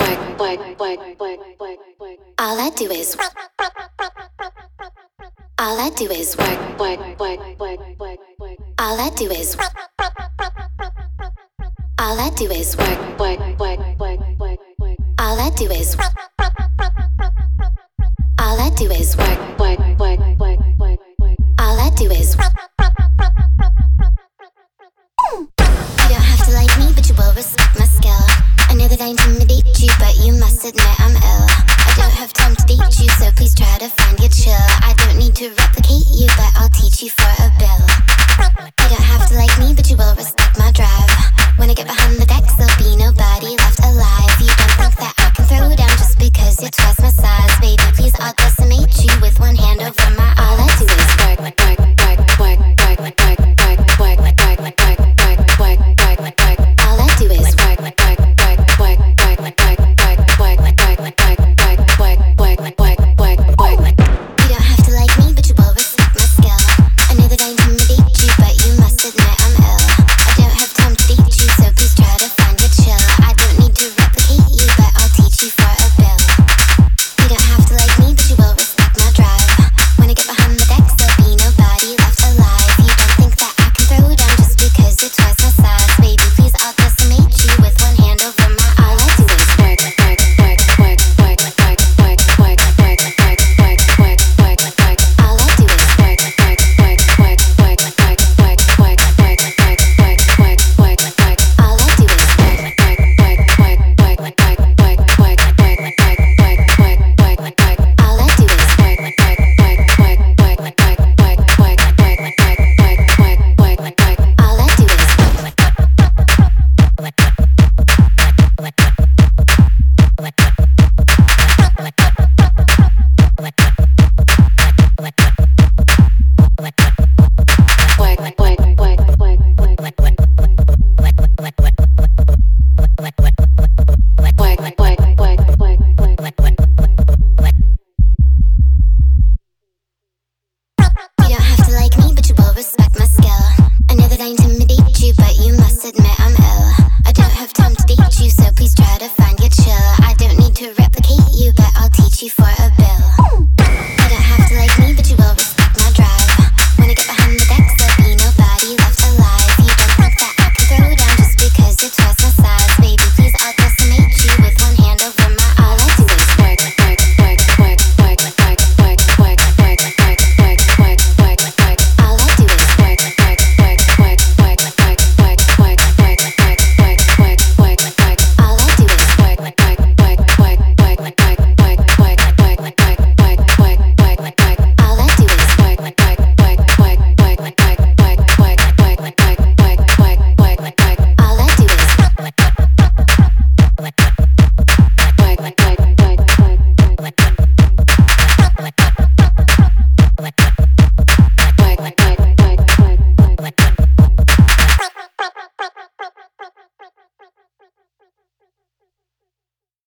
All I do is work. All I do is work. All I do is work. All I do is work. All I do is work. All I do is work. All I do is work. You don't have to like me, but you will respect my skill. I know that I intimidate you, but you must admit I'm